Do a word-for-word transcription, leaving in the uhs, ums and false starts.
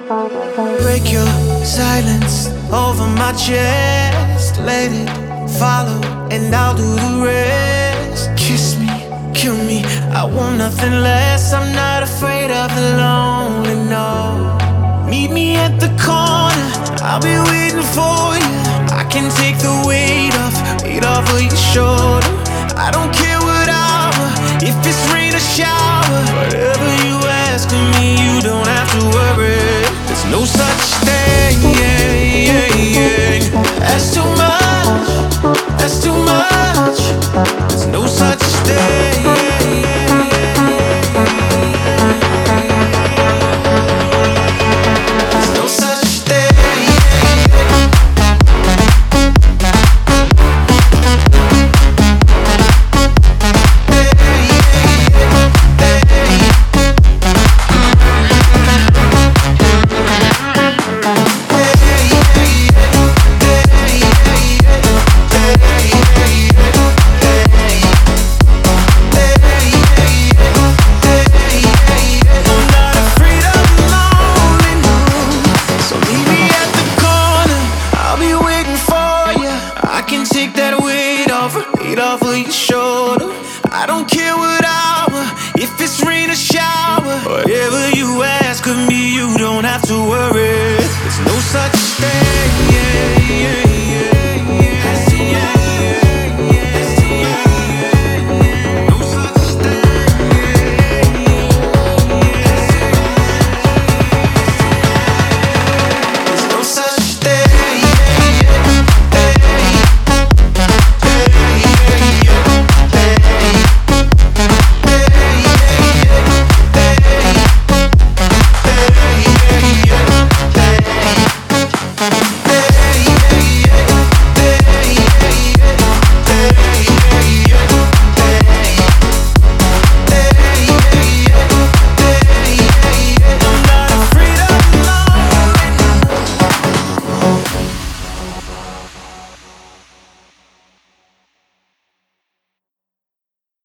Break your silence over my chest. Let it follow, and I'll do the rest. Kiss me, kill me, I want nothing less. I'm not afraid of the lonely, no. Meet me at the corner, I'll be waiting for you. I can take the weight off, weight off of your shoulder. I don't care what hour, if it's rain or shower. Whatever you ask of me, you don't have to worry. There's no such thing, yeah, yeah, yeah. That's too much, that's too much. There's no such thing, yeah, yeah, yeah. There's no such thing, off of your shoulder. I don't care what hour, if it's rain or shower. Whatever